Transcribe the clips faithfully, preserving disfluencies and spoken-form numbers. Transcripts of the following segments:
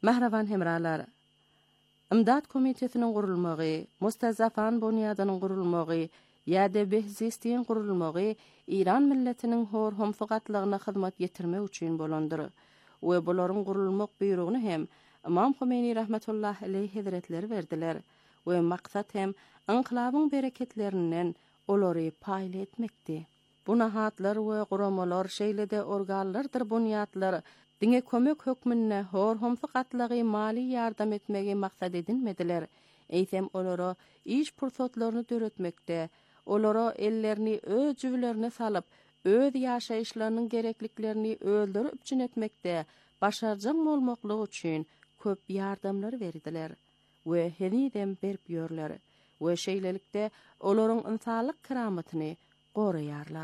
Mahraban hemralar, İmdad Komitetiniň gurulmagy, Mustazafan bunyadynyň gurulmagy, ýa-da behzisliň gurulmagy İran milletiniň hor homsugatlygyna hyzmat ýetirmek üçin bolandyr. We bolaryň gurulmak buyrugyny hem Imam Khomeini rahmetullah aleyhi hazretleri berdiler. We maksat hem inqilabyň bereketlerinden olary paýla etmekdi. Bu nahatlar we guramalar şeýlede organlardyr bunyatlar. Diňe kömek hökmünde hor homsugatlygy mali ýardam etmegi maksat edilmediler. Eýsem olara iş pursatlaryny döretmekde, olara ellerini öz jüwlerine salyp, öz ýaşaýyşlarynyň gerekliklerini öldürüp üçin etmekde, başarjak bolmaklygy üçin köp ýardamlar berdiler we henidem berip ýörler we şeýlelikde olaryň insanlyk kiramatyny goraýarlar.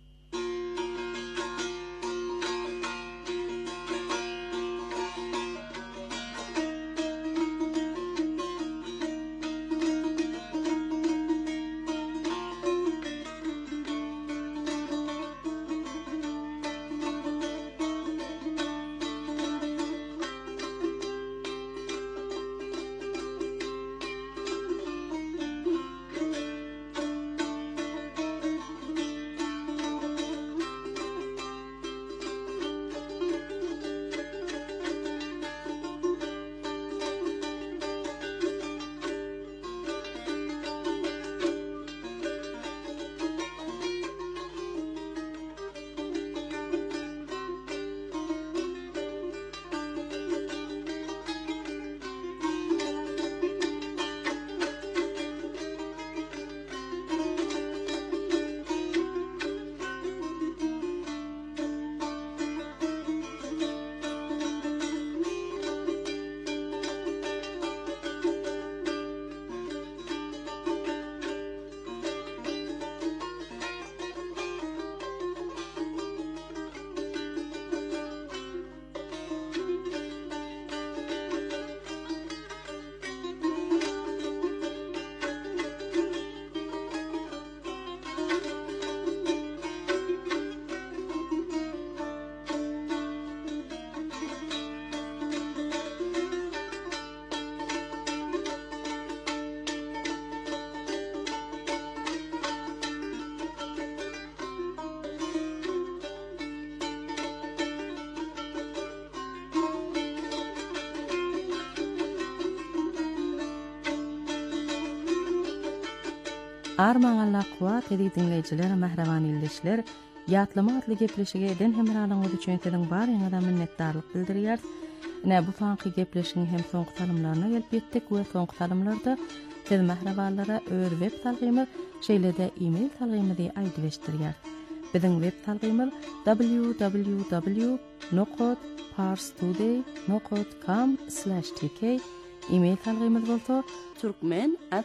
Arman Allah kuat edi dinleyijiler, mahraman ildeşler, ýatlama adly gepleşige eden hem ralyňyz üçin ediň bar ýa-da minnetdarlyk bildirýär. Ine bu sanky gepleşigiň hem soňky salymlaryna gelip ýetdik we soňky salymlarda siz mahrabanlara öz web salgymy, şeýlede e-mail salgymy diýip aýdyşdyrýar. Biziň web salgymyz w w w nokta parstoday nokta com slash t k. E-mail salgymyz bolsa turkmen at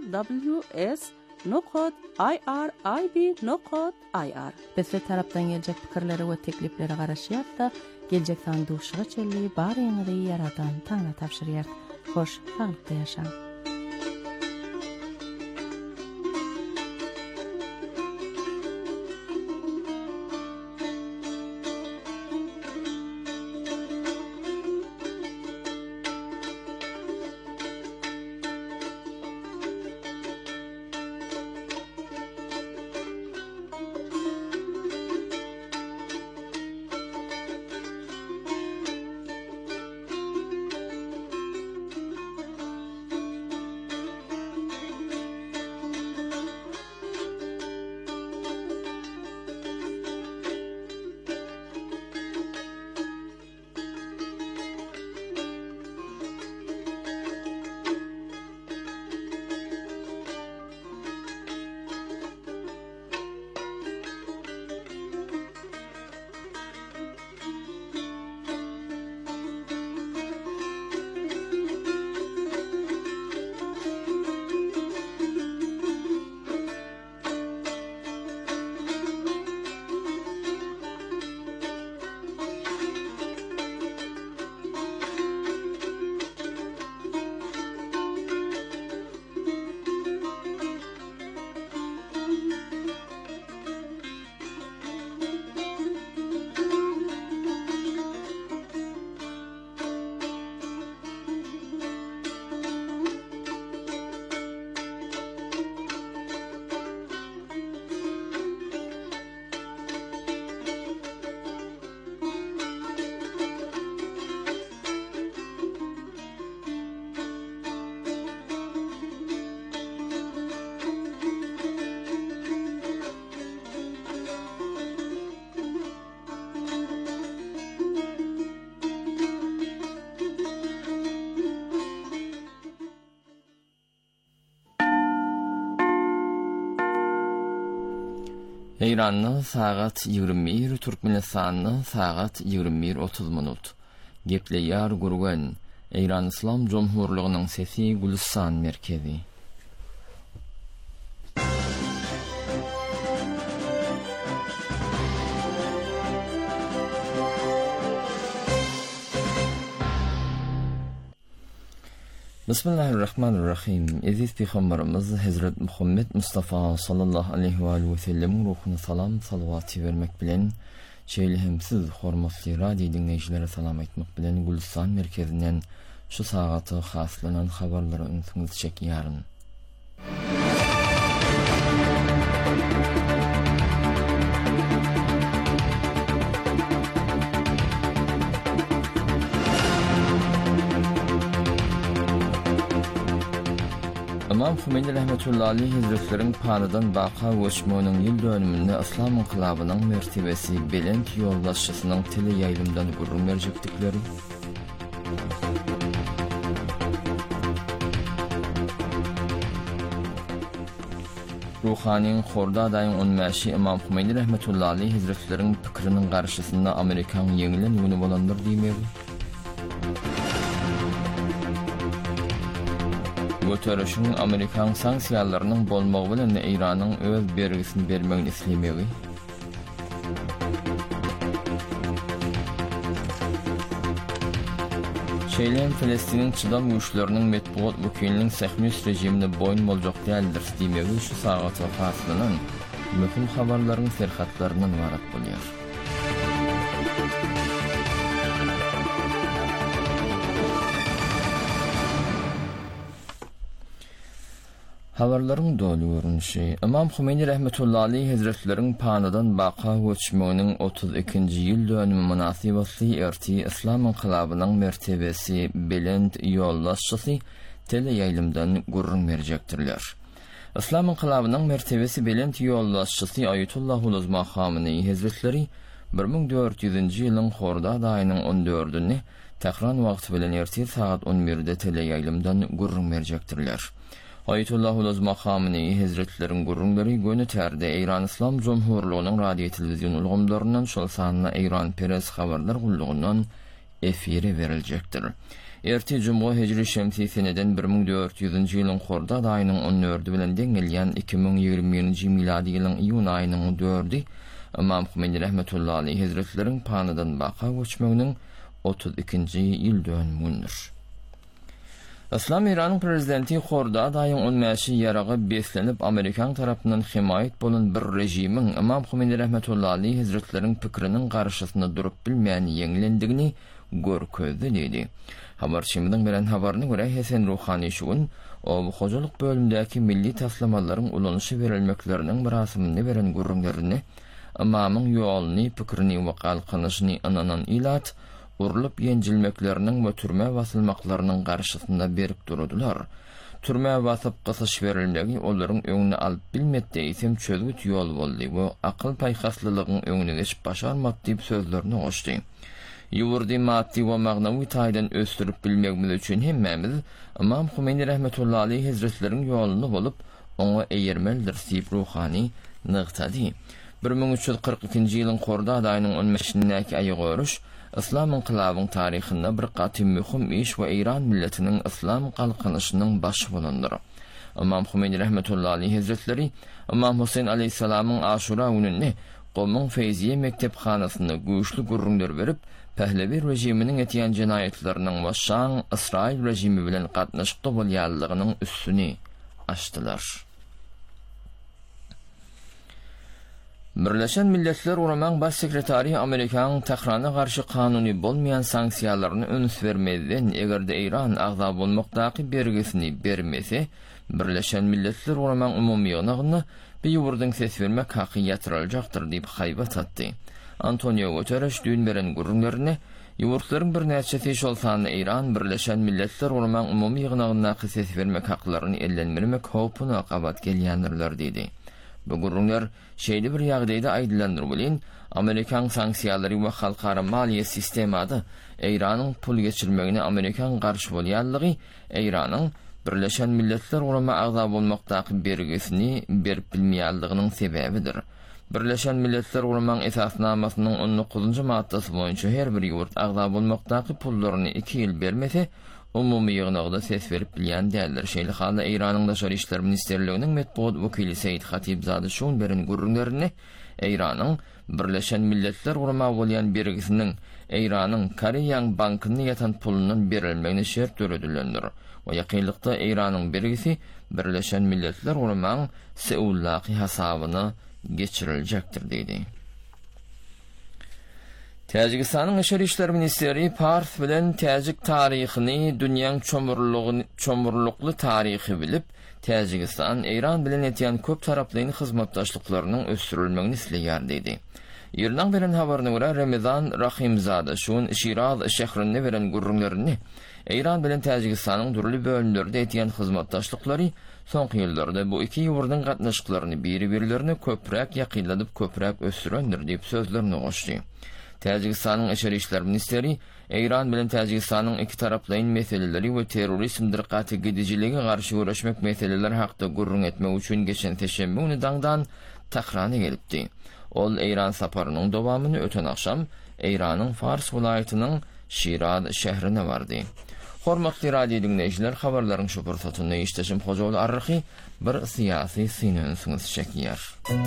w s nokta irib nokta ir. Bizde tarapdan gelecek pikirleri we teklipleri garaşýar-da, gelecek sanduşyga çelli bar ýa-da ýaradan taňa tapşyrýar. Hoş, saglypda ýaşaň. Eýranyň sagat ýygrimi bir Türkmenistanyň sagat ýygrimi bir otuz minut. Gepleýär gurgan Eýran Islam Jomhurlygynyň sesi Gülistan merkezi. Bismillahirrahmanirrahim. Aziz Peygamberimiz Hazret Muhammed Mustafa sallallahu aleyhi ve sellem ruhuna salam salavat vermek bilen şeýle hemsiz hormatly radio dinleýijilere salam aýtmak bilen Gülistan merkezinden şu sagaty haslanan habarlary öňüňiz çekýäryn. İmam Hümeyni rahmetullahi aleyhi hazretleriň panadan baqa göçmeginiň ýyl dönüminde İslam inqilabynyň mertebesi belent ýoldaşçysynyň tele ýaýlymdan gurrun berjekdikleri, Ruhanyň Horda daýyň on beşi İmam Hümeyni rahmetullahi aleyhi hazretleriň pikriniň garşysynda Amerikan ýeňilen ýöne bolandyr diýmeli. Göterişin Amerikan sanksiýalarynyň bolmagy bilen Eýranyň öz bergisini bermegini islemegi. Şeýlen Filistiniň çydam güýçleriniň metbuat wekiliniň Sahmis rejimine boýun boljak däldir diýmegi şu sagaty haslanan möhüm habarlaryň serhatlarynyň warat bolýar. Habarlaryň dolu görünüşi. İmam Hümeyni rahmetullahi aleyhi hazretleriň panadan baqa göçmeginiň otuz ikinji ýyl dönümi münasibetli erti İslam inqilabynyň mertebesi belent ýoldaşçysy tele ýaýlymdan gurrun berjekdirler. İslam inqilabynyň mertebesi belent ýoldaşçysy Ayetullah Uluzma Hameneý hazretleri bir ming dört ýüzünji ýylyň Horda daýynyň on dördünde Tehran wagty bilen erti saat on birde tele ýaýlymdan gurrun berjekdirler. Ayetullah Uluzma Hameneý hazretleriň gurrunlary göni tärde Eýran Islam Jomhurlygynyň radio telewizion ulgamlaryndan şol sanyna Eýran Press habarlar gullugundan efire beriljekdir. Erti Jumga Hijri Şemsi seneden bir ming dört ýüzünji ýylyň Horda daýynyň on dördü bilen deňelýän iki ming ýygrimiňji miladi ýylyň iýun aýynyň dördü İmam Hümeyni rahmetullahi aleyhi hazretleriň panadan baqa göçmeginiň otuz ikinji ýyl dönümündir. İslam İran'ın prezidenti Horda daýyň on beşi ýaragy beslenip Amerikan tarapyndan himayet bolan bir rejimin İmam Hümeyni rahmetullahi aleyhi hazretleriň pikriniň garşysynda durup bilmeýän ýeňlendigini görkezdi dedi. Habarçymyň bilen habaryna görä Hasan Ruhani şugun o hojalyk bölümdäki milli taslamalaryň ulanşy berilmekleriniň birasyny beren gurrunlaryny imamyň ýoluny pikrini we galkanyşyny ananan ilat urulup ýenjilmekleriniň we türme basylmaklarynyň garşysynda berip durdular. Türme basyp gysyş berilmegi olaryň öňüne alyp bilmekde isem çözgüt ýol boldy we akyl paýhaslylygyň öňüne geçip başarmady diýip sözlerini goşdy. Ýurdy maddi we magnawy taýdan ösdürip bilmegimiz üçin hemmemiz İmam Hümeyni rahmetullahi aleyhi hazretleriň ýoluny bolup oňa eýermeldir diýip Ruhani nygtady. bir ming üç ýüz kırk ikinji ýylyň Horda daýynyň on beşindäki aýygöruş İslam inqilabynyň taryhynda bir gaty möhüm iş we Eýran milletiniň İslam galkanyşynyň baş bolandyr. İmam Hümeyni rahmetullahi aleyhi hazretleri İmam Husayn aleyhissalamyň Aşura gününi Gomyň Feyziye mektephanasynda güýçli gurrunlar berip Pehlevi rejiminiň etýän jinayetleriniň we Şam İsrail rejimi bilen gatnaşykda bolýanlygynyň üstüni açdylar. Birleşen Milletler Uraman Baş Sekretari Amerikan Tehrana garşy kanuny bolmayan sanksiýalaryny öňüs vermeden egerde Eýran agza bolmakdaky bergisini bermese, Birleşen Milletler Uraman umumy ýygynyny bir ýurdyň ses vermek haky ýatyryljakdyr diýip haýbat atdy. Antonio Guterres dün beren gurrunlaryny ýurtlaryň bir näçesi şol sanyny Eýran Birleşen Milletler Uraman umumy ýygynyna ses vermek haklaryny ellendirmek howpuny gabat gelýändirler diýdi. Bu gurrunlar şeýle bir ýagdaýda aýdylandyrylan Amerikan sanksiýalary we halkara maliýe sistemady Eýranyň pul geçirmegine Amerikan garşy bolýanlygy Eýranyň Birleşen Milletler Gurama agza bolmakdaky bergisini berip bilmeýändigiň sebebidir. Birleşen Milletler Guramaň esasnamasynyň on dokuzunçy maddasy boýunça her bir ýurt agza bolmakdaky pullaryny iki ýyl bermese, umumy ýygnagda ses berip bilýän däldir. Şeýle halda Iranyň Daşary işler ministerliginiň metbuat wekili Seyit Hatibzady şuň berin gurrunlaryny Iranyň Birleşen Milletler Gurama bolýan bergisiniň Iranyň Koreýan bankyny ýatan pulunyň berilmegine şert töredilendir. O ýakynlykda Iranyň bergisi Birleşen Milletler Guramaň Seullaky hasabyny geçiriljekdir diýdi. Täjikistanyň Işar işler ministeri Pars bilen täjik taryhyny, dünýäň çomurlugyny, çomurlukly taryhy bilip, Täjikistan Iran bilen etýän köp taraply hyzmatdaşlyklarynyň ösdürilmegini isleýär diýdi. Ýerden beren habaryna görä Ramazan Rahimzada şuň Şiraz şäherinde beren gurrunlaryny Iran bilen Täjikistanyň durly bölümlerinde etýän hyzmatdaşlyklary soňky ýyllarda bu iki ýurduň gatnaşyklaryny biri-birilerine köpräk ýakynladyp köpräk ösdürendir diýip sözlerini goşdy. Täjikistanyň Işar işler ministeri Iran bilen Täjikistanyň iki taraplyň meseleleri we terrorizm dirkaty gidijiligi garşy görüşmek meseleleri hakda gurrun etmek üçin geçen teşemmü güni daňdan Tahrana gelipdi. Ol Iran saparynyň dowamyny öten akşam Iranyň Fars welaýatynyň Şiraz şäherine bardy. Hormatly radio dinleýijiler, habarlaryň şu pursatyny işleşim Hojaly Arryhy bir syýasy synonysyňyz çekýär.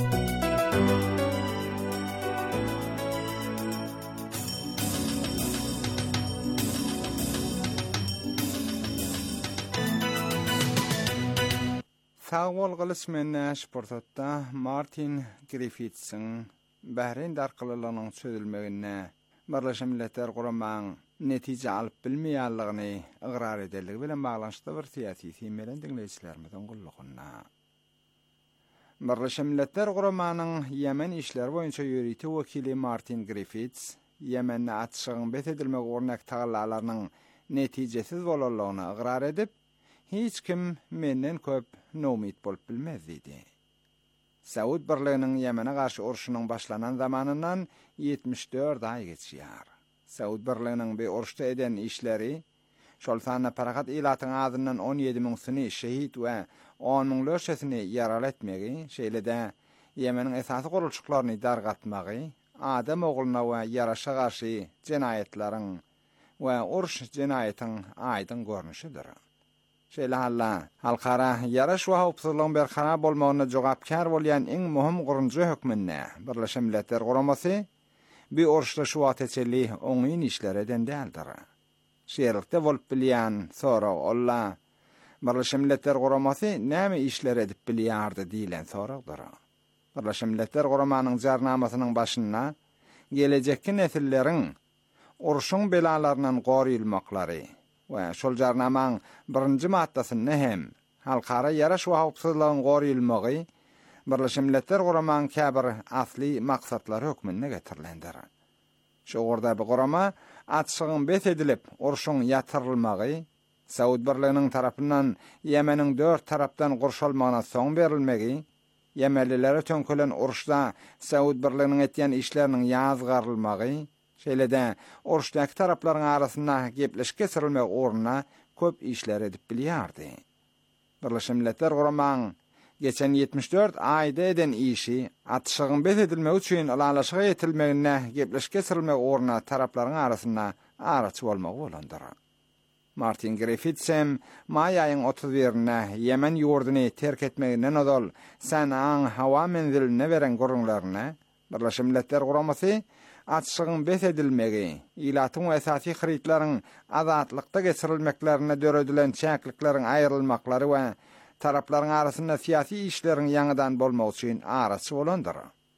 Sağol gılısmenne sportatda Martin Griffiths'in Bahreyn darqılılığının sözülmegine Birleşen Milletler Guramaň netije alyp bilmeýänligini ygrar edelligi bilen baglanşykda bir syýasy semelen dinleýijilerimizden gullugyna. Birleşen Milletler Guramanyň Yemen işler boýunça ýörüýti wekili Martin Griffiths, Yemenni atşygyň betedilmek örnek tagallalarynyň netijesiz bolanlygyny ygrar edip, hiç kim menden köp nomit bolup bilmez diýdi. Saud birliginiň Yemene garşy urşunyň başlanan zamanyndan yetmiş dört ay geçýär. Saud birliginiň bir urşda eden işleri, şol sanna paragat ilatyň azyndan on ýedi miň syny şehit we on miň löşesini ýaral etmegi, şeýle-de Yemeniň esasy gurulşyklaryny dargatmagy, adam ogluna we ýaraşa garşy jenayetleriň we urş jenayetyň aýdyn görnüşidir. Şeýle halla halkara yaraş we howpsuzlygyň berhana bolmagyna jogapkar bolýan iň möhüm gurunjy hökmünde Birleşen Milletler Guramasy bir urşda şu ateçeli oňyn işler eden däldir. Şeýerlikde bolup bilýän sorag olla Birleşen Milletler Guramasy näme işler edip bilýärdi diýilen soragdyr. Birleşen Milletler Guramanyň jarnamasynyň başynda gelejekki nesilleriň urşuň belalaryndan goruýulmaklary we şol jarnamaň birinji maddasyny hem halkara yaraş we howpsuzlygyň goruýulmagy Birleşen Milletler Guramaň käbir asly maksatlary hökmünde getirilendir. Şu orda bu gurama atşygyň besedilip urşuň ýatyrylmagy, Saud birliginiň tarapyndan Yemeniň dört tarapdan gurşalmagyna soň berilmegi, Yemenlilere tönkelen urşda Saud birliginiň etýän işleriniň ýazgarylmagy, şeýle-de urşdaky taraplaryň arasynda gepleşik geçirilmek ornuna köp işler edip bilýärdi. Birleşen Milletler Guramaň geçen yetmiş dört aýda eden işi atşygyň besedilmek üçin alanlaşyga ýetilmegine gepleşik geçirilmek ornuna taraplaryň arasynda araçy bolmagy bolandyr. Martin Griffiths hem may aýyň otuz birine Yemen ýurduny terk etmeginden odal Sana'ň hawa menziline beren gurrunlaryna Birleşen Milletler Guramasy atşygyň besedilmegi, ilatyň we esasy hyritlaryň azatlykda geçirilmeklerine döredilen çäklikleriň aýrylmaklary we taraplaryň arasynda syýasy işleriň ýaňydan bolmagy üçin araçy bolandyr.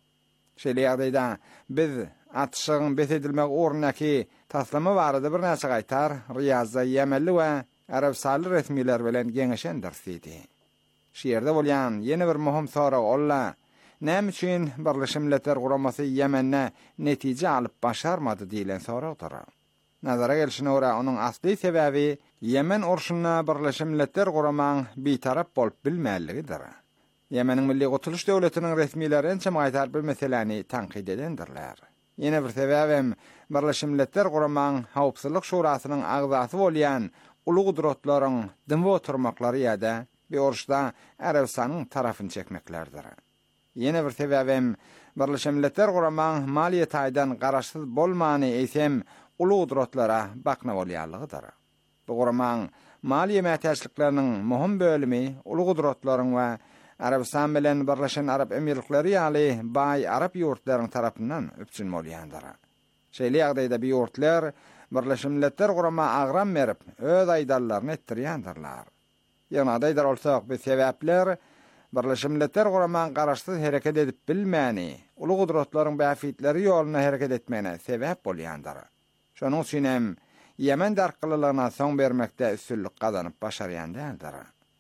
Şeýle biz atşygyň besedilmek ornaky taslama barada bir näçe gaýtar Riyazda Yemenli we Arabistan resmiler bilen geňeşendir diýdi. Şeýerde bolýan ýene bir möhüm sorag olla näme üçin Birleşen Milletler Guramasy Yemenne netije alyp başarmady diýilen soragdyr. Nazara gelişine görä onuň asly sebebi Yemen urşuna Birleşen Milletler Guramaň bitarap bolup bilmälligidir. Yemeniň milli gutuluş döwletiniň resmileri ençem gaýtar bir meseleni tanqid edendirler. Ýene bir sebäbem Birleşen Milletler Guramaň Howpsuzlyk Şurasynyň agzasy bolýan ulu gudrotlaryň dymba oturmaklary ýa-da bir oruşda Arabistanyň tarafyn çekmeklerdir. Ýene bir sebäbem Birleşen Milletler Guramagyň maliýe taýdan garaşsyz bolmany eýsem ulu gudrotlara bakna bolýarlygydyr. Bu guramagyň maliýe mätäçlikleriniň muhim bölümi ulu gudrotlaryň we Arabistan bilen Birleşen Arap Emirlikleri ýaly baý Arap ýurtlarynyň tarapyndan öpçün bolýandyr. Şeýle ýagdaýda bir ýurtlar Birleşen Milletler Guramagyna agram berip öz aýdallaryny etdirýändirler. Ýa-ni aýdar bolsak bu sebäpler Birleşen Milletler Guramagyň garaşsyz hereket edip bilmäni, ulu gudrotlaryň bäfitleri ýoluna hereket etmegine sebäp bolýandyr. Şonuň üçin hem Yemen darkylylygyna soň bermekde üstünlük gazanyp başarýandyr.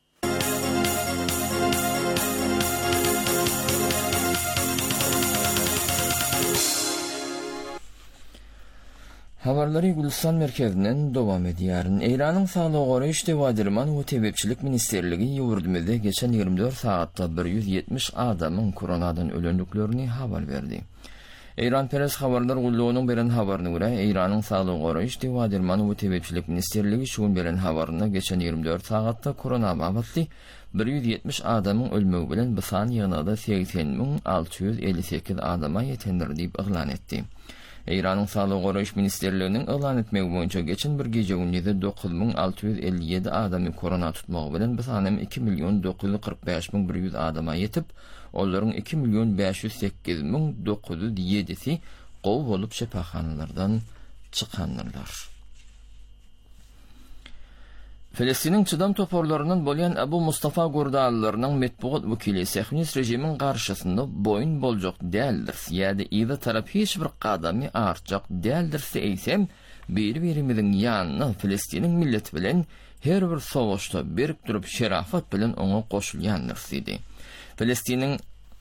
Habarlary Gülistan merkezinden dowam edýär. Eýranyň Saglyk goraýyş Dewadirman we Tebepçilik ministerligi ýurdumyzda geçen ýygrimi dört saatda bir yüz ýetmiş adamyň koronadan ölendiklerini habar berdi. Eýran Peres habarlar gullugynyň beren habaryna görä, Eýranyň Saglyk goraýyş Dewadirman we Tebepçilik ministerligi şuň beren habaryna geçen ýygrimi dört saatda korona babatly bir yüz ýetmiş adamyň ölmegi bilen bu san ýygynada seksen miň alty yüz elli sekiz adama ýetendir diýip eglan etdi. Eýranyň Saglyk goraýyş ministerliginiň elan etmegi boýunça geçen bir gece gündüzi dokuz miň alty yüz elli ýedi adamy korona tutmagy bilen bu sanym iki milyon dokuz yüz kırk beş miň bir yüz adama ýetip, olaryň iki milyon beş yüz sekiz miň dokuz yüz ýedisi gowy bolup şepaxanalardan çykanlar. Filistiniň çydam toporlarynyň bolýan Abu Mustafa Gurdalylarynyň metbuat wekili Sehnis rejimiň garşysynda boyun boljak däldir. Ýa-da ýa tarap hiç bir gadamy artjak däldirse eýsem, bir-birimiziň ýanyna Filistiniň milleti bilen her bir sowuşda berip durup şerafat bilen oňa goşulýandyr dedi. Filistiniň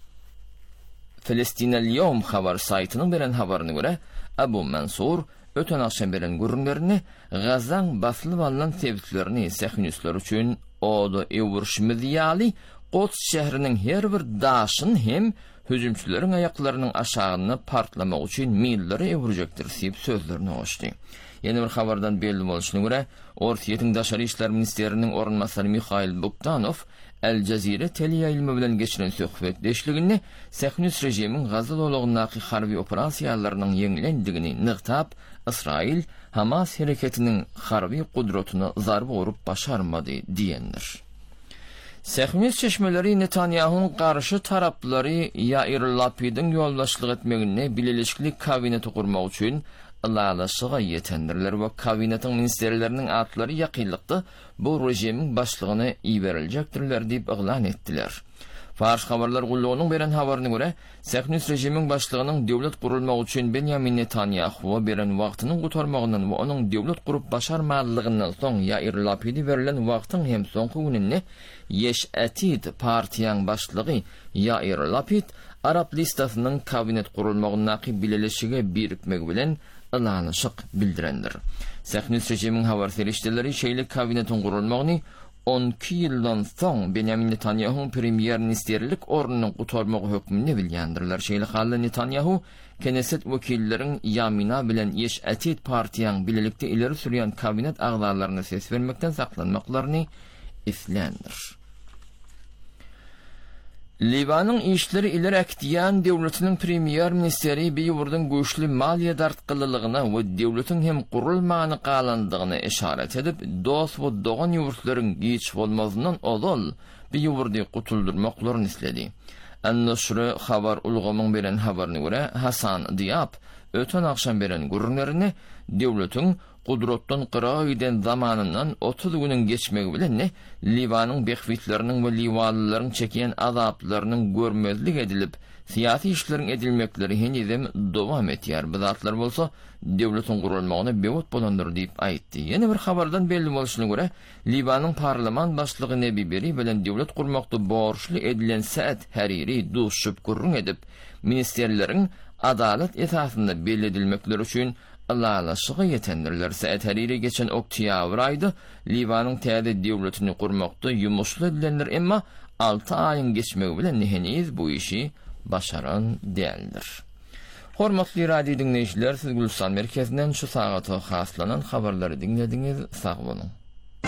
Filistinel Yom habar saytynyň beren habaryna görä, Abu Mansur öten akşam beren görünlerini Gazan basılıp alınan sebeplerini Sehnisler üçün oda ewurşmy diýaly Qods şäheriniň her bir daşyn hem hüjümçülerin ayaklarının aşağına partlamak üçün milleri ewurjekdir diýip sözlerini goşdy. Ýene bir habardan belli bolşyna görä, Ortiýetiň Daşary işler ministeriniň orunmasary Mikhail Bogdanov El Cezire teleýaýylma bilen geçiren söhbetleşligini Sehnis rejimiň Gaza dowlatynyň harby operasiýalarynyň ýeňilendigini nyktab, İsrail Hamas hareketinin harbi kudretine zarba vurup başarmadı diyenler. Sehnis çeşmeleri Netanyahu'nun karşı tarapları Yair Lapid'in yoldaşlık etmegine bileşikli kabineti kurmak için ılalaşıga yetendirler ve kabinetin ministerlerinin atları yakınlıkta bu rejimin başlığını iverilecektirler deyip ilan ettiler. Fars habarlar gullugynyň beren habaryna görä, Sehnis rejimiň başlygynyň döwlet gurulmagy üçin Benjamin Netanyahu beren wagtynyň gutarmagynyň we onuň döwlet gurup başarmadylygyndan soň Yair Lapidi verilen wagtyň hem soňky gününde Yesh Atid partiýanyň başlygy Yair Lapid Arap listasynyň kabinet gurulmagyna bileşige birikmegi bilen ilanyşyk bildirendir. Sehnis rejimiň habar serişdeleri şeýle kabinetin gurulmagyny on iki ýyldan soň Benjamin Netanyahu premier ministerlik ornunyň gutarmagy hökmüni bilýändirler. Şeýle halda Netanyahu Knesset wekilleriň Yamina bilen Yesh Atid partiýanyň bilelikde ileri sürýän kabinet agzalaryna ses bermekden saklanmaklaryny islendir. Libanyň işleri ileri akdiýan döwletiniň premier ministeri beýurdyň güýçli maliýe dartkylylygyna we döwletiň hem gurulmagyny galandygyna işaret edip, dost we dogan ýurtlaryň giç bolmazyndan ozal beýurdy gutuldurmaklaryny isledi. An-Nusra habar ulgamyň beren habaryna görä, Hasan Diap öten akşam beren görünlerini döwletiň Kudrotdan qırağa giden zamanından otuz günün geçmegi bilen Libanyň behwitleriniň we Liwanlylaryň çekýän azaplarının görmezlik edilip, siyasi işlerin edilmekleri henüzem dowam etýär. Bu zatlar bolsa döwletiň gurulmagyna bewut bolandyr diýip aýtdy. Ýene bir habardan belli bolşyna görä, Libanyň parlament başlygy Nebi Berri bilen döwlet gurmakda borçly edilen Saad Hariri duşup gurrun edip, ministerleriň adalet esasynda belli edilmekleri üçin Allalaşıga yetendirler. Saad Hariri geçen oktyabr aýda Libanyň täze döwletini gurmakda ýumuşly edilenler, emma altı aýyň geçmegi bilen neheniz bu işi başaran däldir. Hormatly radio dinleýijiler, siz Gülistan merkezinden şu sagata haslanan habarlary dinlediňiz. Sag bolun.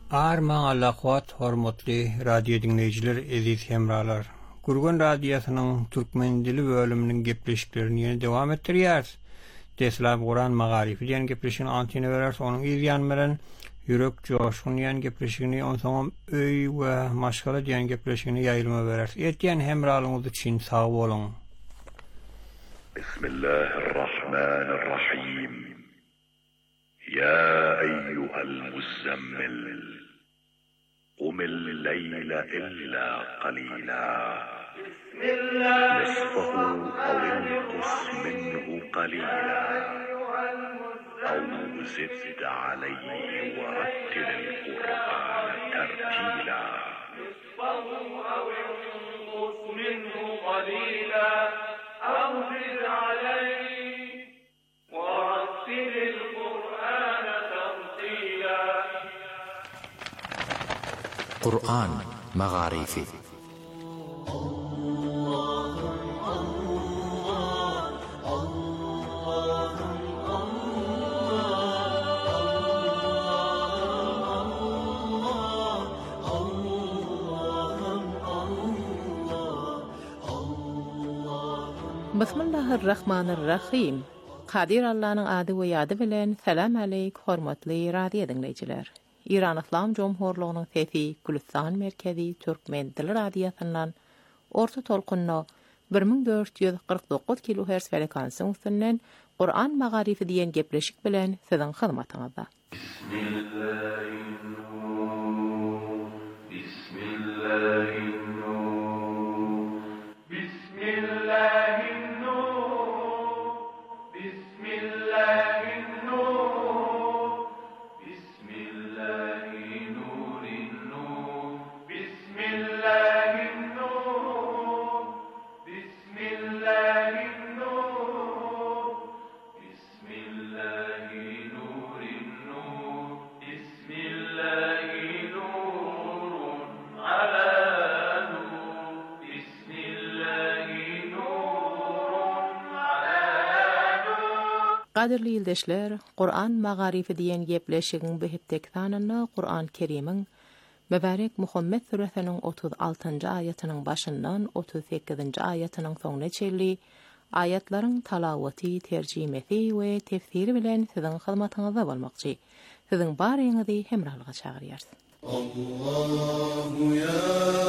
Arman Allah'at hormatly radyo dinleyiciler, eziz hemralar. Gurgun Radyosu'nun Türkmen dili bölümünün gepleşiklerini yine devam ettiriyoruz. Deslam Kur'an Magarifi diyen gepleşini antine verers, onun izleyenmelerin yürek coşkun diyen gepleşini, on sonra öy ve maşgala diyen gepleşini yayılma verers. Etiyen hemralığınız için sağ olun. Bismillahirrahmanirrahim. Ya eyyuhel muzammil. قم الليل إلا قليلا نصفه أو انقص منه قليلا أو زد عليه ورتل القرآن ترتيلا نصفه أو انقص منه قليلا أو زد عليه ورتل القرآن ترتيلا. قرآن مغاريفي. بسم الله الرحمن الرحيم. Qadir Allah'ın adı ve yadı bilen selam aleyk hormatly radio dinleyiciler. İran İslam Cumhurluğu'nun sesi Gülistan Merkezi Türkmen Dili Radyosu'ndan orta tolkunna bir min dört yüz qirq dokuz kilohertz frekansının üstünden Kur'an Magarifi diyen gepleşik bilen sizin hizmetinizde. Bismillahirrahmanirrahim. Bismillahirrahmanirrahim. Bismillahirrahmanirrahim. Qadirli ildeşler, Kur'an Magarifi diyen gepleşigin behiptek tanına Kur'an Kerim'in Mübarek Muhammed Suresi'nin otuz altıncı ayetinin başından otuz sekizinci ayetinin sonuna çelli ayetlerin talavati, tercimesi ve tefsiri bilen sizin hizmetinizde bolmakçı. Sizin barinizi hemralga çağırıyoruz. Allahu ya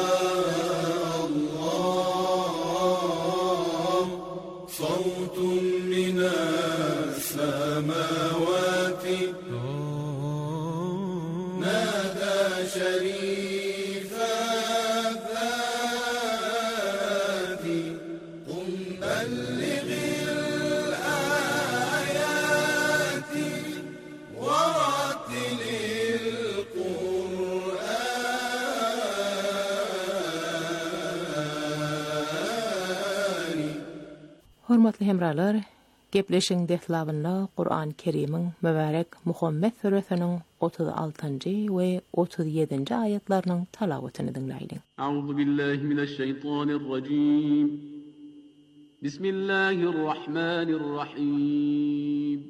Allah, savtun minas semavati, nada şerifa zati, kum bellighil ayati, wa rattilil Qur'ani. Hormatly hemralar, gepleşiň deslabynda Kur'an Kerim'in mübarek Muhammed Suresi'nin otuz altıncı we otuz yedinci ayetlerinin talawatyny dinleýin. Euzu billahi mineşşeytanirracim. Bismillahirrahmanirrahim.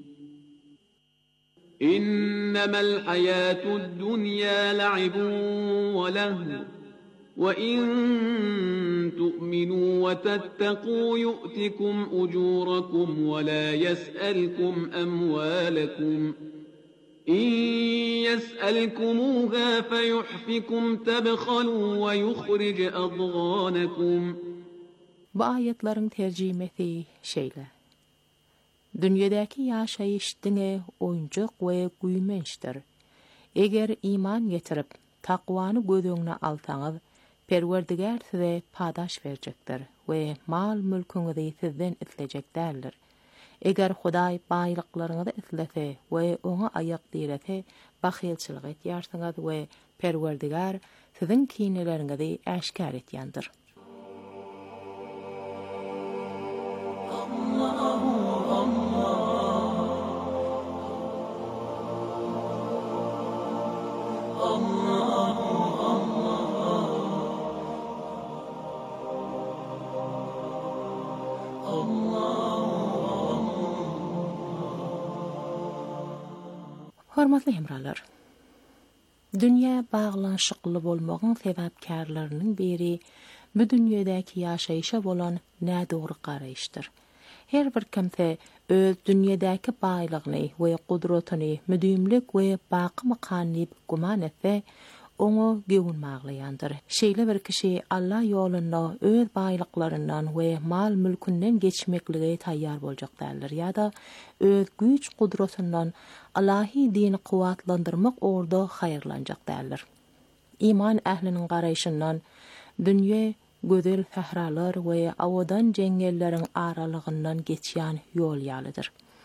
İnnemel hayatud dunya la'ibun ve lahu. وَإِن تُؤْمِنُوا وَتَتَّقُوا يُؤْتِكُمْ أُجُورَكُمْ وَلَا يَسْأَلْكُمْ أَمْوَالَكُمْ إِن يَسْأَلْكُمُوهَا فَيُحْفِكُمْ تَبْخَلُوا وَيُخْرِجْ أَضْغَانَكُمْ. Bu ayetlerin tercimesi şeýle. Dünyadaki yaşayış dine oyuncuk we güýmençdir. Eger iman getirip takwanı gödüňne alsaňyz, Perwerdigar size padaş verecektir ve mal mülküňizi sizden islejekdirler. Eger Hudaý baýlyklaryňyzy islese we oňa aýak direse, bahylçylyk etýärsiňiz we Perwerdigar sizin kineleriňizi äşkar etýändir. Allahu Allah. Hormatly hemralar. Dünya bağlanşıqlı bolmağın sebäpkärleriniň biri bu dünýedäki ýaşaýşa bolan nädogry garaýyşdyr. Her bir kimse öz dünýedäki baýlygyny we gudratyny müdümlik we baky makany guman etse, onu güwünmaglayandyr. Şeýle bir kişi Allah ýolunda öz baýlyklaryndan we mal mülkünden geçmeklige taýýar boljak däldir ýa-da öz güç gudratyndan Allahy dini kuwatlandyrmak orda haýyrlanjak däldir. İman ähliniň garaýşyndan dünýe gözel sahralar we awadan jengellerin aralygyndan geçýän ýol ýalydyr.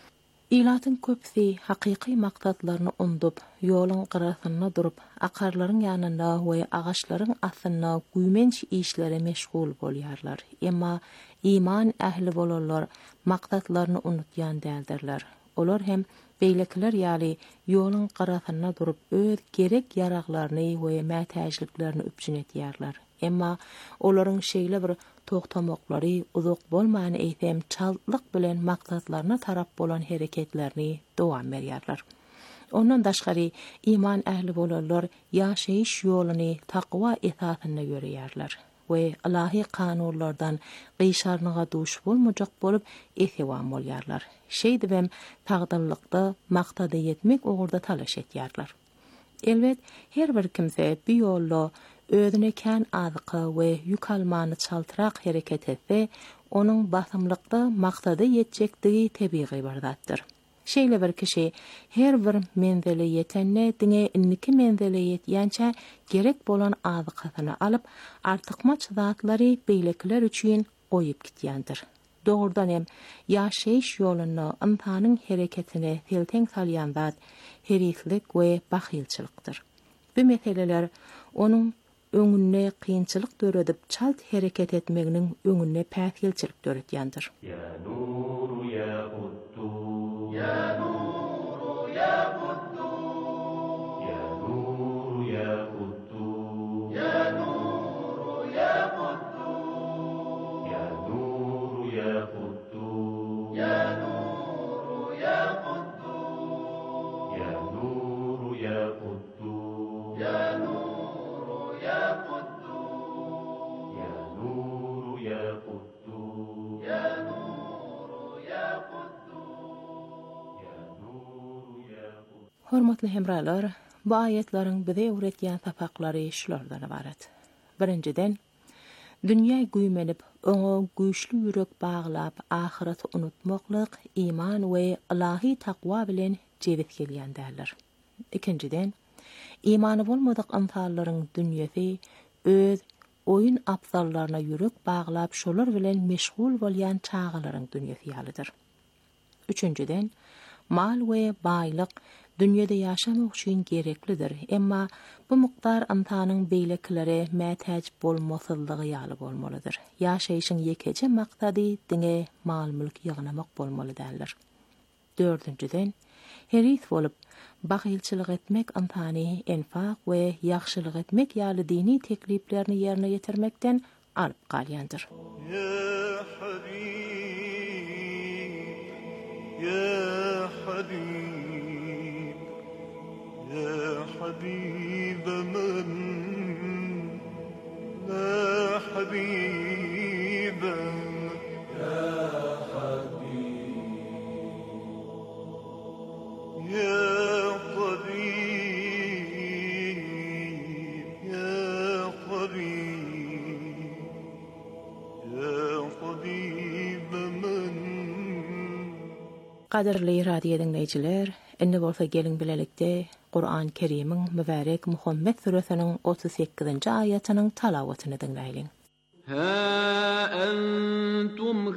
İlatın köpsi hakyky maksatlaryny undup, ýoluň garasyna durup, akarlaryň ýanynda we agaçlaryň asyna güýmenç işlere meşgul bolýarlar. Emma iman ähli bolanlar maksatlaryny unutýan däldirler. Olar hem beýlekler ýaly ýoluň garasyna durup öz gerek ýaraklaryny we mätäjliklerini üpjün etýärler. Emma olaryň şeýle bir togtamoklary uzak bolmaýan eýtem çallyk bilen maksatlaryna tarap bolan hereketlerini dowam berýärler. Ondan daşgary iman ähli bolanlar ýaşaýyş ýoluny takwa esasyna görýärler we Allahy kanunlardan gyşarnyga duş bolmajak bolup esewam bolýarlar. Şeýdibem tagdyrlykda maksada ýetmek ogurda talaş etýärler. Elbet her bir kimse bu ýolda özüne kän azyky we ýük almany çaltyrak hereket etse, onuň basymlykda maksada ýetjekdigi tebii bir zatdyr. Şeýle bir kişi her bir menzile ýetenne diňe inniki menzile ýetýänçe gerek bolan azykasyny alyp, artykmaç zatlary beýlekler üçin goýup gitýändir. Dogrudan hem ýaşaýyş ýolunda insanyň hereketine telteň salýan zat herislik we bahylçylykdyr. Bu meseleler onuň öňüne kynçylyk döredip çalt hereket etmeginiň öňüne pähilçilik döretýändir. Ya nuru ya quddu ya nuru ya quddu ya nuru ya quddu ya nuru ya quddu ya nuru ya quddu ya nuru ya quddu ya nuru ya quddu ya nuru ya quddu ya nuru ya quddu ya nuru ya quddu ya nuru ya quddu. Hormatly hemralar, bu aýetlaryň bize öwretýän sapaklary şulardan ibaret. Birinciden, dünýä güýmenip, oňa güýçli ýürek baglap, ahyraty unutmaklyk iman we Allahy takwa bilen jebit gelýän däldir. Ikinciden, imany bolmadyk insanlaryň dünýesi öz oyun apsallaryna ýürek baglap, şolar bilen meşgul bolýan çağalaryň dünýesi ýalydyr. Üçünciden, mal we baýlyk dünýede ýaşamak üçin gereklidir. Emma bu mukdar insanyň beýleklere mätäç bolmasyldygy ýaly bolmalydyr. Ýaşaýyşyň ýekeje maksady diňe mal mülk ýygnamak bolmaly däldir. Dördüncüden, heris bolup bahylçylyk etmek insany enfak we ýagşylyk etmek ýaly dini tekliplerini ýerine ýetirmekden alyp galýandyr. Ya habib ya habib ya habib man la habib ya habib ya Qadirli radio dinleyijiler, indi bolsa gelin bilelikde Qur'an Kerimiň mübarek Muhammed suresiniň otuz sekizinji aýatynyň talawatyny dinleýin. ها أنتم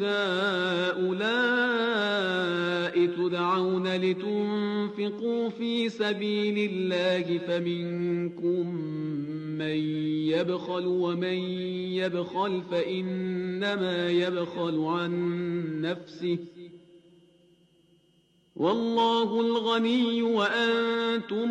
هؤلاء تدعون لتنفقوا في سبيل الله فمنكم من يبخل ومن يبخل فإنما يبخل عن نفسه والله الغني وأنتم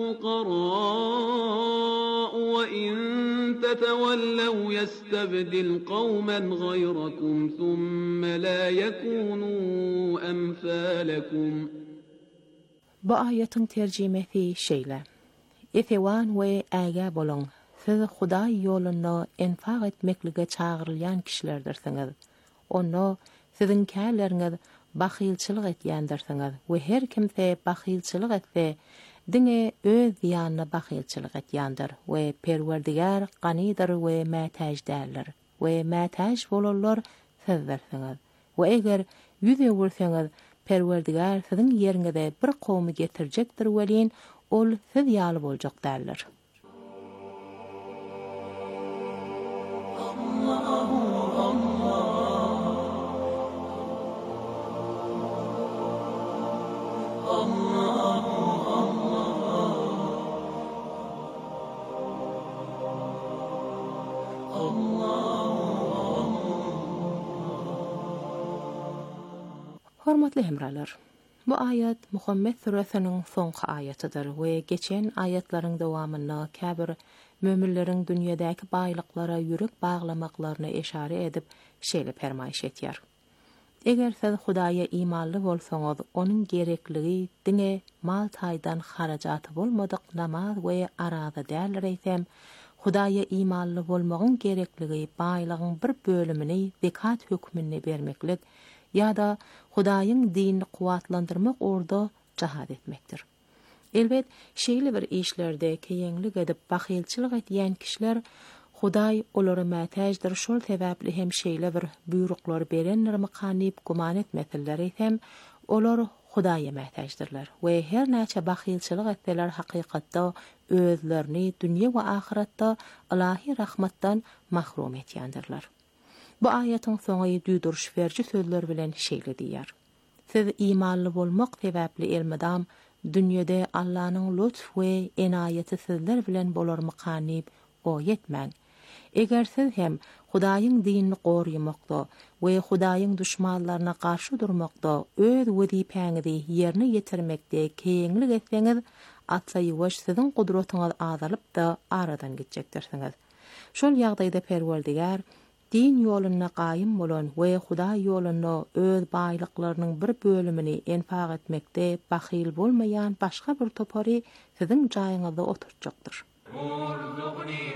الفقراء وإن تتولوا يستبدل قوما غيركم ثم لا يكونوا أمثالكم. Bu ayetin tercimesi şeýle. Efewan we äge bolun. Siz Hudaý ýolunda enfaq etmeklige çağırylýan kişilerdirsiňiz. Onu sizin käleriňiz bahylçylyk etýändirsiňiz we her kimse bahylçylyk etse, diňe öz ýanyna bahylçylyk etýändir we Perwerdigar ganydyr we mätäjdärler we mätäj bolarlar sizlersiňiz. We eger ýüze bolsaňyz, Perwerdigar siziň ýeriňizde bir gowmy getirjekdir welin, ol siz ýaly boljak därler. Hormatly hemralar, bu ayet Muhammed Suresining soňky aýatydyr we geçen aýatlaryň dowamyna käbir möminleriň dünýädäki baýlyklara ýürek baglamaklaryna eşare edip şeýle fermaýş etýär. Eger siz Hudaýa imanly bolsaňyz, onuň gerekligi diňe mal taýdan harajaty bolmadyk namaz we arada däller eýsem, Hudaýa imanly bolmagyň gerekligi baýlygyň bir bölümini zekat hökmüne bermeklik ýa-da Hudaýyň dinini kuwatlandyrmak orada jahad etmekdir. Elbet, şeýle bir işlerde keýeňlik edip bahylçylyk etýän kişiler Hudaý olary mätäjdir, şol sebäpli hem şeýle bir buyruklar berenlermi kanyp guman etmeseler hem olar Hudaýa mätäjdirler we her näçe bahylçylyk etseler hakykatda özlerini dünýä we ahiratda Allahy rahmatdan mahrum etýändirler. Bu aýatyň soňy düýdürüş berji sözler bilen şeýle diýär. Siz imanly bolmak sebäpli elmedam dünýede Allahyň lütf we enaýeti sizler bilen bolarmy kanyp o yetmäň. Eger siz hem Hudaýyň dinini gorýamakda we Hudaýyň düşmanlaryna garşy durmakda öz wezipeňizi ýerine ýetirmekde keýeňlik etseňiz, atlaýywaş siziň gudratyňyz azalyp da aradan gitjekdirsiňiz. Şol ýagdaýda Perwerdigar din ýoluna gaýym bolan we Hudaý ýoluna öz baýlyklarynyň bir bölümini enfaq etmekde bahyl bolmaýan başga bir topary siziň jaýyňyzda oturtjakdyr. ارزقني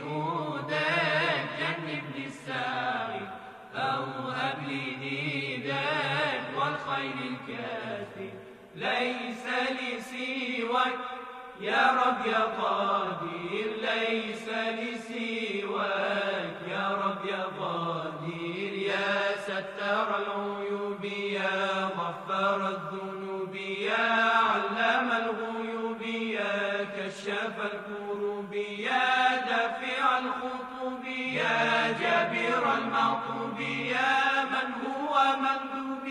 هداك جنبني الساغي أو هب لي ديداك والخير الكافي ليس لي سواك يا رب يا قادر ليس لي سواك يا رب يا قادر يا ستار العيوب يا غفار الذنوب يا علام الغيوب يا كشاف الكروب يا دافع الخطوب يا جابر المعطوب يا من هو مندوب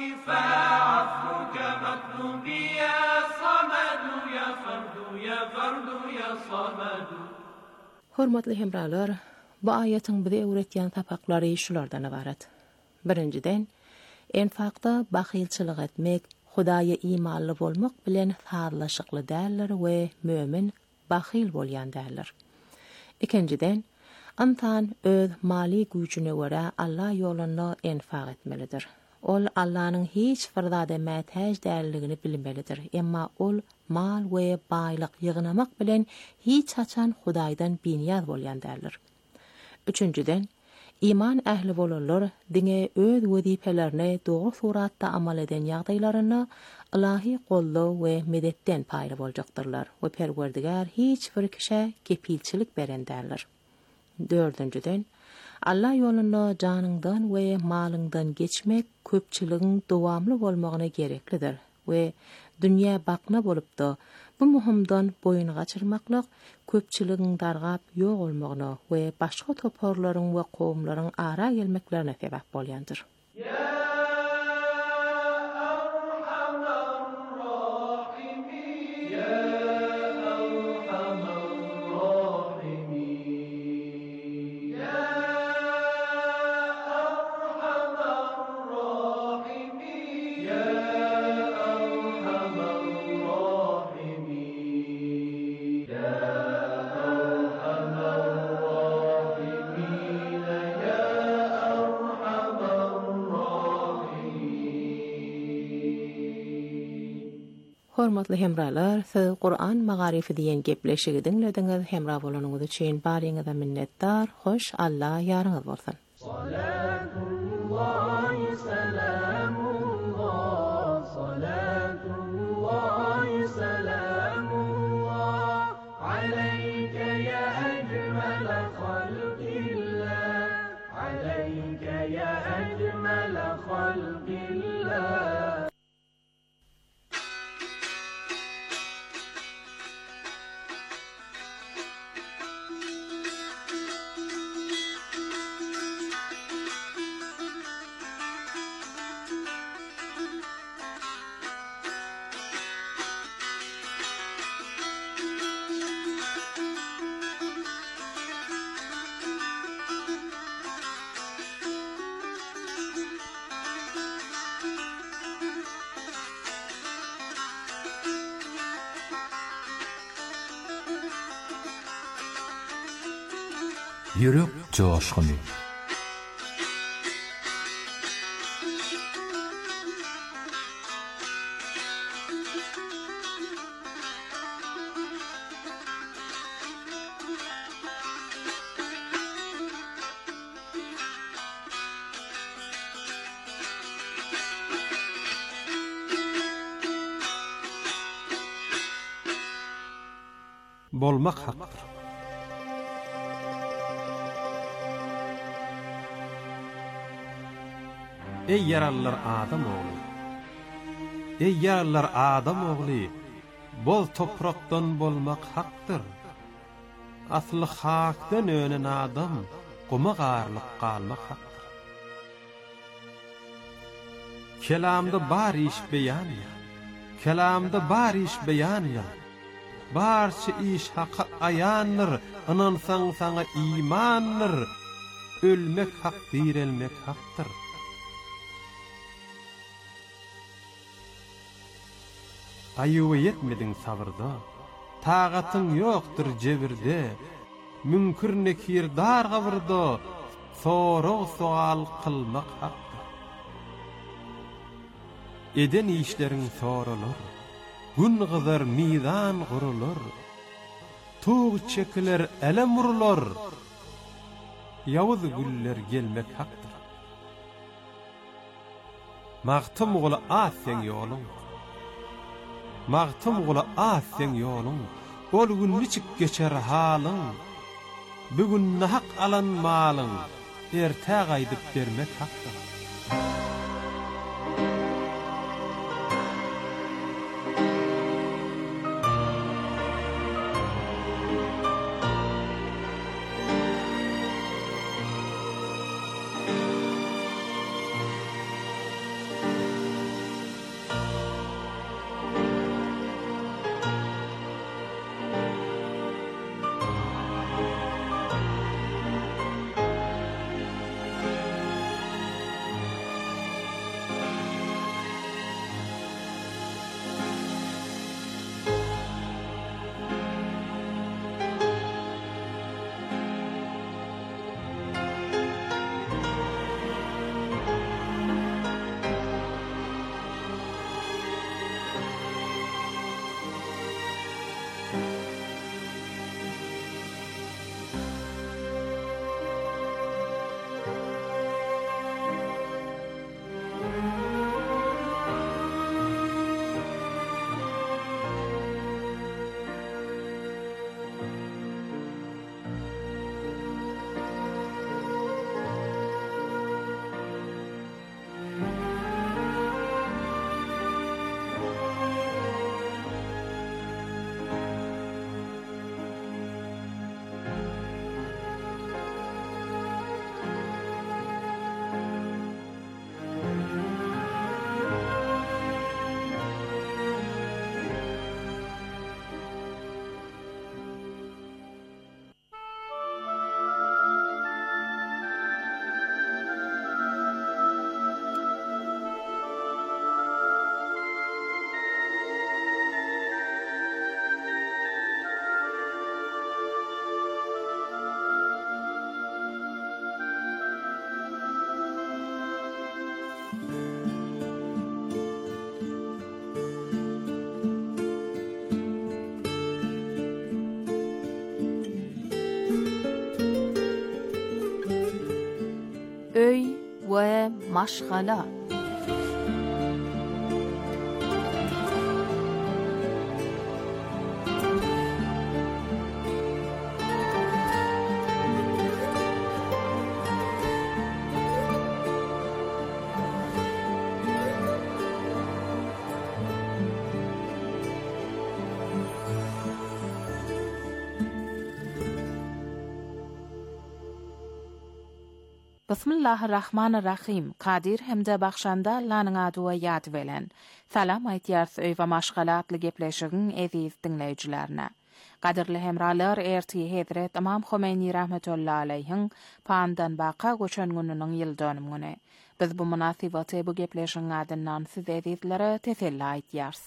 فعفوك مطلوب يا صمد يا فرد يا فرد يا صمد. Hormatly hemralar, bu aýatyň bize öwretýän tapaklary şulardan ibaret. Birinciden, enfaqda bahylçylyk etmek, Hudaýa imanly bolmak bilen farlaşykly däller we mömin bahyl bolýan däller. Ikinciden, antan öz mali güýçüne görä Allah ýolunda enfaq etmelidir. Ol Allahyň hiç fırdada mätäj därligini bilmelidir. Emma ol mal we baýlyk ýygnamak bilen hiç haçan Hudaýdan binýaz bolýan därler. Üçüncüden, iman ähli bolanlar diňe öz wezipelerini dogry suratda amal eden ýagdaýlaryna Allahy gollaw we medetden paýly boljaktyrlar. We Perwerdigar hiç bir kişe kepilçilik beren därler. Dördüncüden, Allah ýolunda janyňdan we malyňdan geçmek köpçüligiň dowamly bolmagyna gereklidir we dünýä bakna bolupdy. Bu muhimdan boyun gaçyrmaklyk köpçüligiň dargap ýok bolmagyna we başga toparlaryň we gowumlaryň ara gelmeklerine sebäp bolýandyr. Hormatly hemralar, siz Qur'an magarifi diýen gepleşigi dinlediňiz. Hemra bolanyňyz üçin baryňyza minnetdar. Hoş, Allah ýarňyz bolsun. Salatullahi selamullah, salatullahi selamullah, aleyke ya ecmel halqillah, aleyke ya ecmel halqillah. Yürek coşkunu. Bolmak haktır. Ey yarallar adam oğlu, ey yarallar adam oğlu, bol topraktan bolmak haktır. Aslı hakdan önen adam, goma garlyk galmak haktır. Kelamda bar iş beyan ya, kelamda bar iş beyan ya, barça iş haqqa ayanır, inansaň saňa imanır, ölmek hak, dirilmek haktır. Ayyuwa yetmedin sabırda, taqatın yoktur cebirde, münkir nekir dar gavırda, sorag sual qılmak haktır. Eden işlerin sorulur, gün gızar mizan gurulur, tuğ çekiler elem vurulur, yavuz güller gelmek haktır. Maqtım oğlu asyen yolun, Maqtım gula asyen yolun, ol gün niçik geçer halın, bugün nahak alan malın, ertä gaýdyp bermek haktır. öy we maşgala. Bismillahirrahmanirrahim. Kadir hemde baxşanda Allah'ın adı we ýady bilen. Salam aýtýar öý we maşgalatly gepleşigin eziz dinleýijilerine. Gadirli hemralar erti Hazret Imam Khomeini rahmetullahi alayhiň pandan baqa göçen gününiň ýyldönümüne. Biz bu munasabaty bu gepleşigiň adyndan siz ezizlere teselli aýtýarys.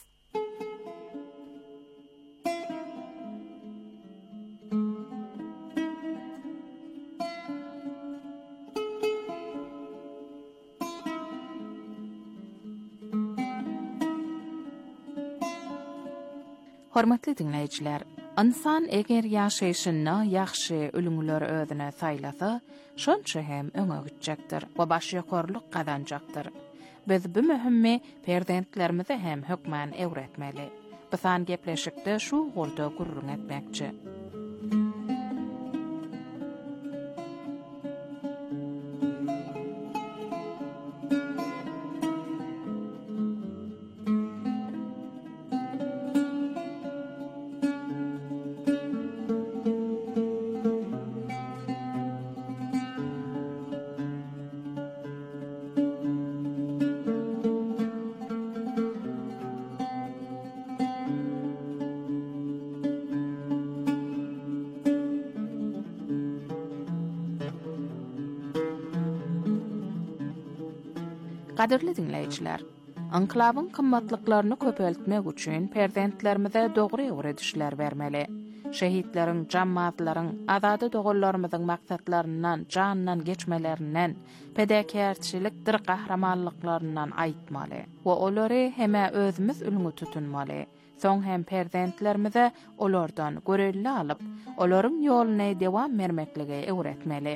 Hormatly dinleýijiler, insan eger ýaşaýyşyny ýaxşy ölüňler özüne saýlasa, şonça hem öňe gitjekdir we başýakorlyk gazanjakdyr. Biz bu mühimmi perzentlerimize hem hökmän öwretmeli. Bisan gepleşikde şu golda gurrun etmekçi. Gadirli dinleýijiler, anklabyň kymmatlyklaryny köpeltmek üçin perzentlerimize dogry öwredişler bermeli. Şehitleriň, jammatlaryň, azady dogullarymyzyň maksatlaryndan, janyndan geçmelerinden, pedäkärçilikdir gahramanlyklarynyň aýtmaly we olary heme özümiz ülüňi tutunmaly. Soň hem perzentlerimize olardan görelli alyp, olaryň ýoluny dewam bermeklige öwretmeli.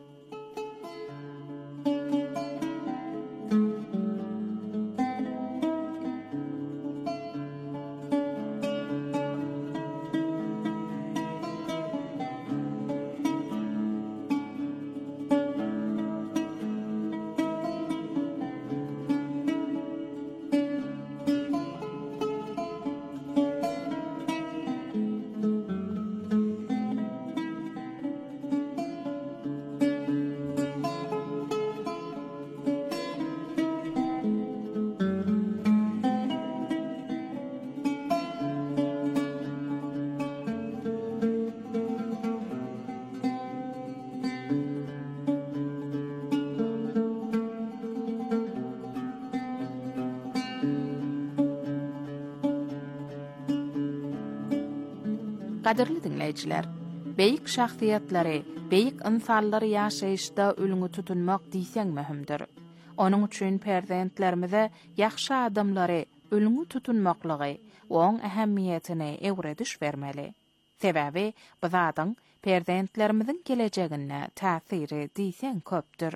Gadirli dinleýijiler, beýik şahsiýetleri, beýik insanlary ýaşaýyşda ölüňi tutunmak diýseň möhümdir. Onuň üçin perzentlerimize ýaxşy adamlary ölüňi tutunmaklygy we oň ähemmiýetini öwrediş bermeli. Sebäbi bu zadyň perzentlerimiziň gelejegine täsiri diýseň köpdür.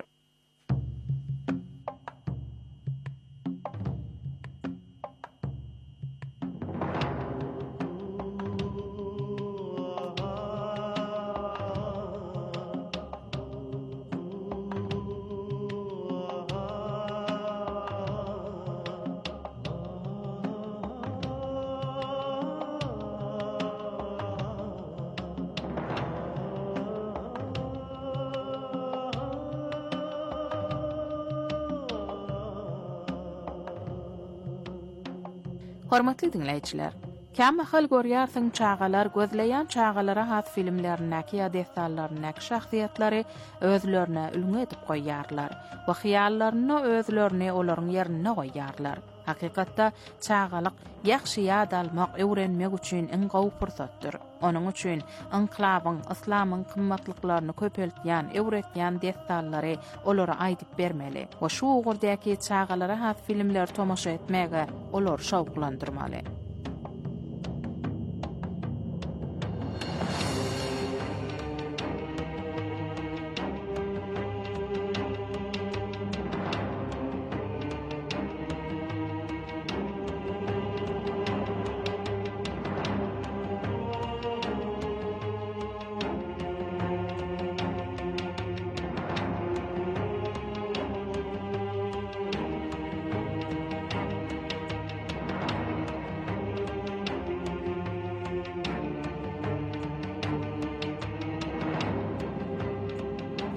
Hormatly dinleýijiler, käme hal görýärsiň çağalar gözleýän çağalara has filmlerindäki ýa-destallaryndaky şahsiýetleri özlerine ülgü edip goýýarlar we hyýallaryny özlerini olaryň ýerine goýýarlar. Hakykatda çağalyk ýaxşy ýad almak, öwrenmek üçin iň gowy pursatdyr. Onuň üçin inklabyň, islamyň kymmatlyklaryny köpeltýän, öwretýän destallary olara aýdyp bermeli we şu ugurdaky çağalara has filmler tomaşa etmege olar şawklandyrmaly.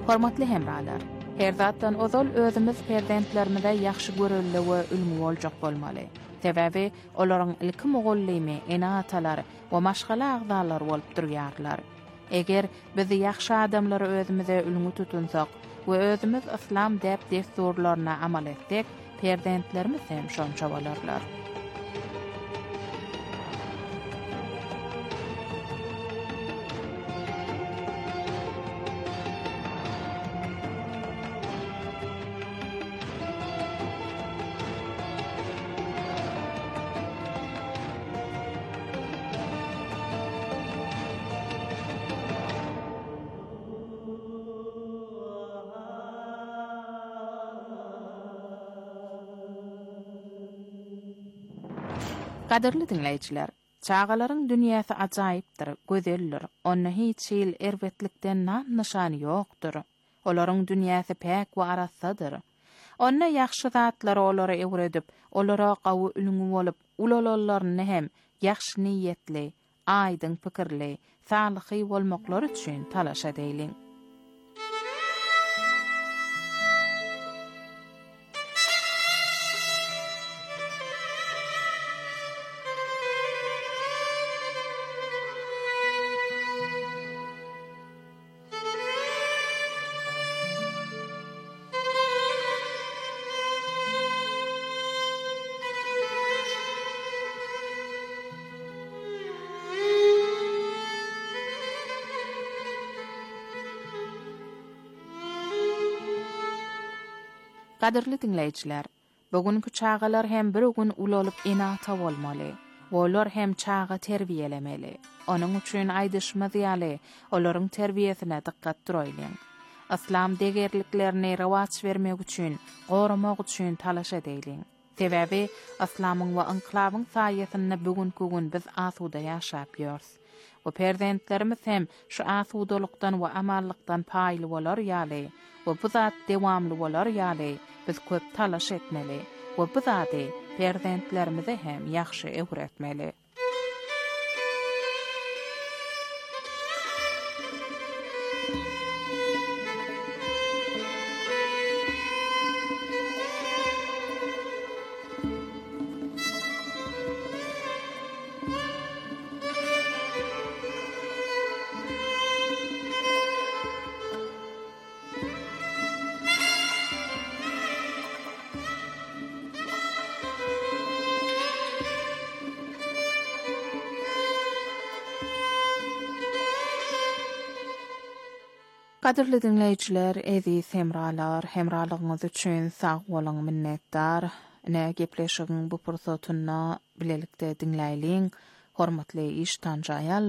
Hormatly hemralar, her zatdan ozal özümüz perdentlerimize ýaxşy görülle we ülmü boljak bolmaly. Sebäbi olaryň ilki mogollymy, enatalary we maşgala agdalary bolup durýarlar. Eger biz ýaxşy adamlary özümize ülmü tutunsak we özümüz islam däp desturlaryna amal etsek, perdentlerimiz hem şonça bolarlar. Kaderli dinleyijiler, çağalaryň dünýäsi ajaýypdyr, gözeldir. Onda hiç şeýle erbetlikden nam nişany ýokdur. Olaryň dünýäsi päk we arassadyr. Onda ýaxşy zatlary olara ewredip, olara gawy ülüňi bolup, ulalaryny hem ýaxşy niýetli, aýdyň pikirli, salyhy bolmaklary üçin talaşa edeýliň. Kaderli dinleyijiler, bugünkü çağalar hem bir gün ulalyp enata bolmaly. Olar hem çağa terbiýelemeli. Onuň üçin aýdyşmaz ýaly, olaryň terbiýesine dikkat duraýlyň. Islam degerliklerini rewaç bermek üçin, goramak üçin talaşa edeýliň. Sebäbi islamyň we inqilabyň saýasynda bugünkü gün biz asuda ýaşap ýörüs. O perdentlerimiz hem şu asudolukdan we amallykdan paýly bolar ýaly, we bu zat dewamly bolar ýaly, biz köp talaş etmeli, we bu zady perdentlerimize hem ýaxşy öwretmeli. Kaderli dinleyijiler, ezi hemralar, hemralygyňyz üçin sag bolaň, minnetdar. Ne gepleşigiň bu pursatyna bilelikde dinläýliň. Hormatly iş tanjaýal.